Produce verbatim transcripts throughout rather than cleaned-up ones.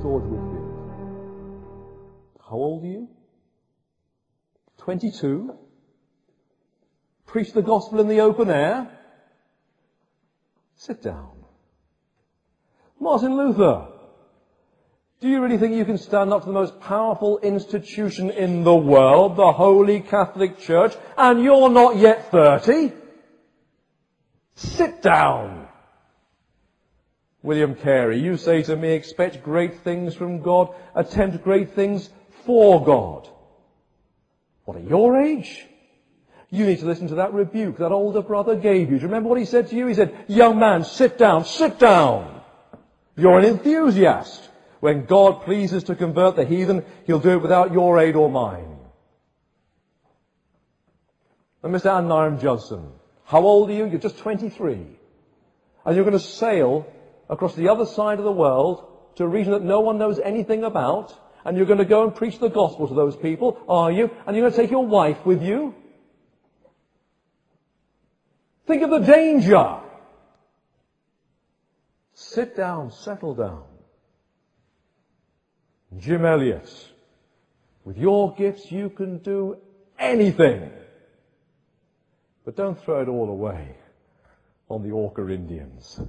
Lord with you. How old are you? twenty-two? Preach the gospel in the open air? Sit down. Martin Luther, do you really think you can stand up to the most powerful institution in the world, the Holy Catholic Church, and you're not yet thirty? Sit down. William Carey, you say to me, expect great things from God, attempt great things for God. What, at your age? You need to listen to that rebuke that older brother gave you. Do you remember what he said to you? He said, young man, sit down, sit down. You're an enthusiast. When God pleases to convert the heathen, He'll do it without your aid or mine. And Mister Adoniram Judson, how old are you? You're just twenty-three. And you're going to sail across the other side of the world to a region that no one knows anything about, and you're going to go and preach the gospel to those people, are you? And you're going to take your wife with you? Think of the danger. Sit down, settle down. Jim Elliot, with your gifts you can do anything. But don't throw it all away on the Orca Indians.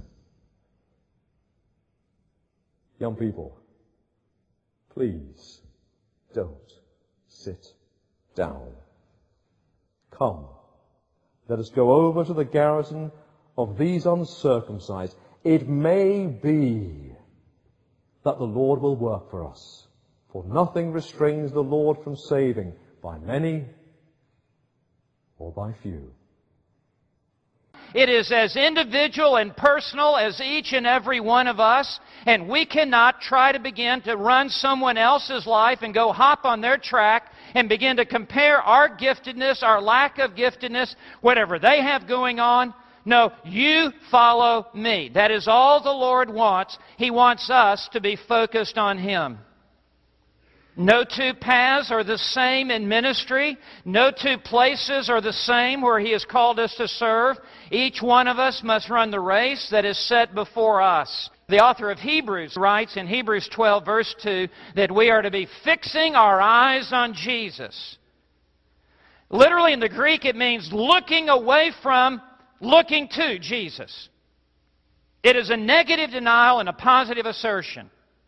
Young people, please don't sit down. Come, let us go over to the garrison of these uncircumcised. It may be that the Lord will work for us. For nothing restrains the Lord from saving, by many or by few. It is as individual and personal as each and every one of us, and we cannot try to begin to run someone else's life and go hop on their track and begin to compare our giftedness, our lack of giftedness, whatever they have going on. No, you follow me. That is all the Lord wants. He wants us to be focused on Him. No two paths are the same in ministry. No two places are the same where He has called us to serve. Each one of us must run the race that is set before us. The author of Hebrews writes in Hebrews twelve, verse two, that we are to be fixing our eyes on Jesus. Literally in the Greek it means looking away from, looking to Jesus. It is a negative denial and a positive assertion.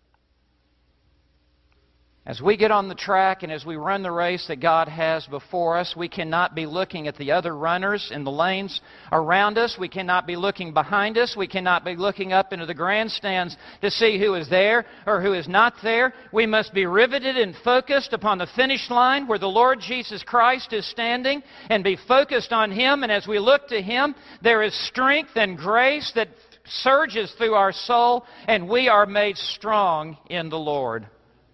As we get on the track and as we run the race that God has before us, we cannot be looking at the other runners in the lanes around us. We cannot be looking behind us. We cannot be looking up into the grandstands to see who is there or who is not there. We must be riveted and focused upon the finish line where the Lord Jesus Christ is standing and be focused on Him. And as we look to Him, there is strength and grace that surges through our soul, and we are made strong in the Lord.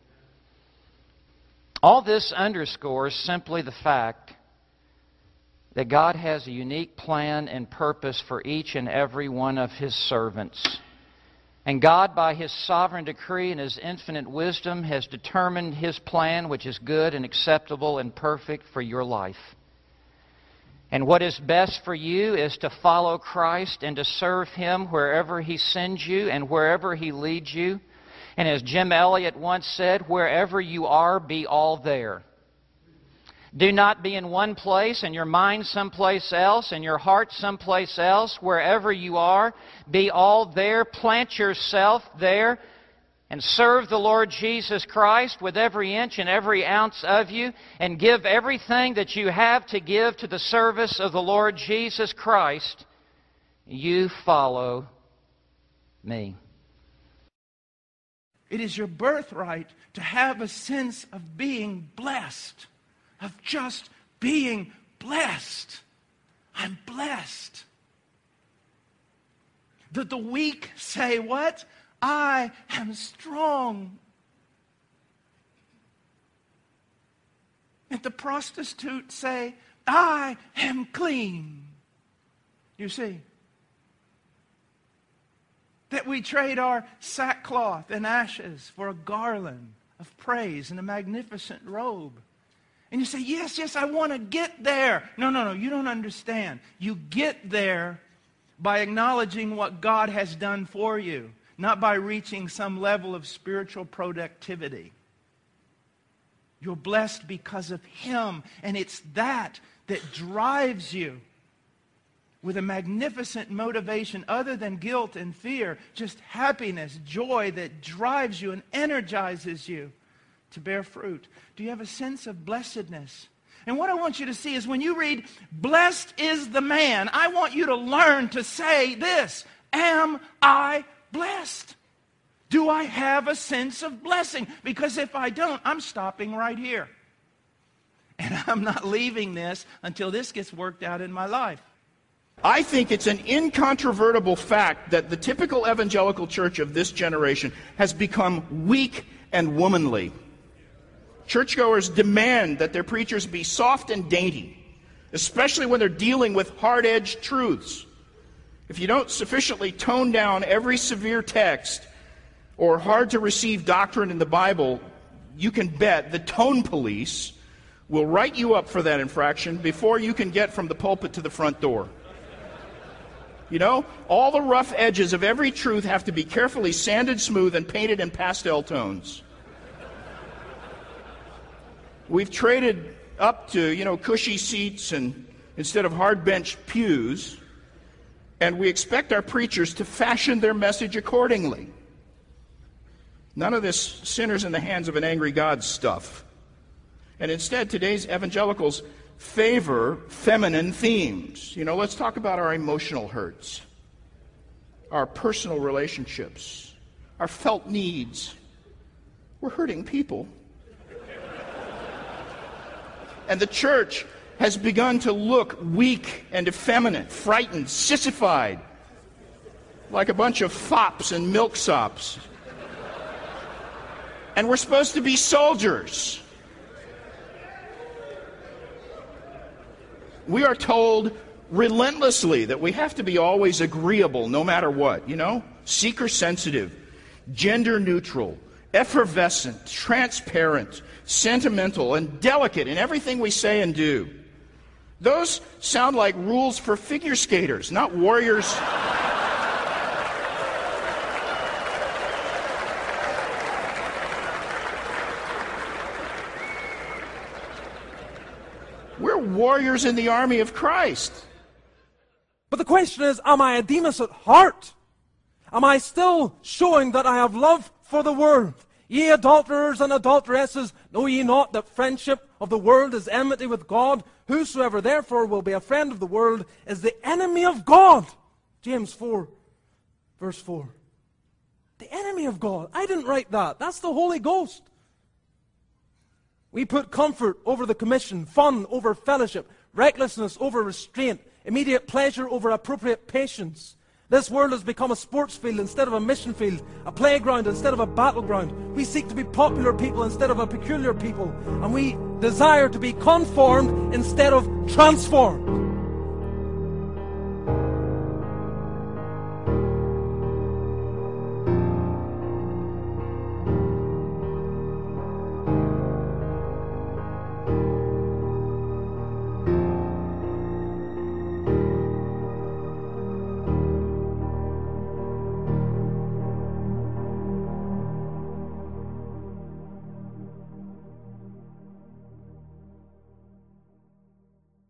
All this underscores simply the fact that God has a unique plan and purpose for each and every one of His servants. And God, by His sovereign decree and His infinite wisdom, has determined His plan, which is good and acceptable and perfect for your life. And what is best for you is to follow Christ and to serve Him wherever He sends you and wherever He leads you. And as Jim Elliot once said, wherever you are, be all there. Do not be in one place and your mind someplace else and your heart someplace else. Wherever you are, be all there. Plant yourself there and serve the Lord Jesus Christ with every inch and every ounce of you, and give everything that you have to give to the service of the Lord Jesus Christ. You follow me. It is your birthright to have a sense of being blessed, of just being blessed. I'm blessed. That the weak say what? I am strong. And the prostitute say, I am clean. You see? That we trade our sackcloth and ashes for a garland of praise and a magnificent robe. And you say, yes, yes, I want to get there. No, no, no, you don't understand. You get there by acknowledging what God has done for you. not by reaching some level of spiritual productivity. You're blessed because of Him, and it's that that drives you with a magnificent motivation other than guilt and fear, just happiness, joy that drives you and energizes you to bear fruit. Do you have a sense of blessedness? And what I want you to see is when you read, "Blessed is the man," I want you to learn to say this: am I blessed? Do I have a sense of blessing? Because if I don't, I'm stopping right here. And I'm not leaving this until this gets worked out in my life. I think it's an incontrovertible fact that the typical evangelical church of this generation has become weak and womanly. Churchgoers demand that their preachers be soft and dainty, especially when they're dealing with hard-edged truths. If you don't sufficiently tone down every severe text or hard-to-receive doctrine in the Bible, you can bet the tone police will write you up for that infraction before you can get from the pulpit to the front door. You know, all the rough edges of every truth have to be carefully sanded smooth and painted in pastel tones. We've traded up to, you know, cushy seats and instead of hard-bench pews, and we expect our preachers to fashion their message accordingly. None of this sinners in the hands of an angry God stuff. And instead, today's evangelicals favor feminine themes. You know, let's talk about our emotional hurts, our personal relationships, our felt needs. We're hurting people. And the church has begun to look weak and effeminate, frightened, sissified, like a bunch of fops and milksops. And we're supposed to be soldiers. We are told relentlessly that we have to be always agreeable no matter what, you know? Seeker-sensitive, gender-neutral, effervescent, transparent, sentimental, and delicate in everything we say and do. Those sound like rules for figure skaters, not warriors. We're warriors in the army of Christ. But the question is, am I a Demas at heart? Am I still showing that I have love for the world? Ye adulterers and adulteresses, know ye not that friendship of the world is enmity with God? Whosoever therefore will be a friend of the world is the enemy of God. James four, verse four. The enemy of God. I didn't write that. That's the Holy Ghost. We put comfort over the commission, fun over fellowship, recklessness over restraint, immediate pleasure over appropriate patience. This world has become a sports field instead of a mission field, a playground instead of a battleground. We seek to be popular people instead of a peculiar people, and we desire to be conformed instead of transformed.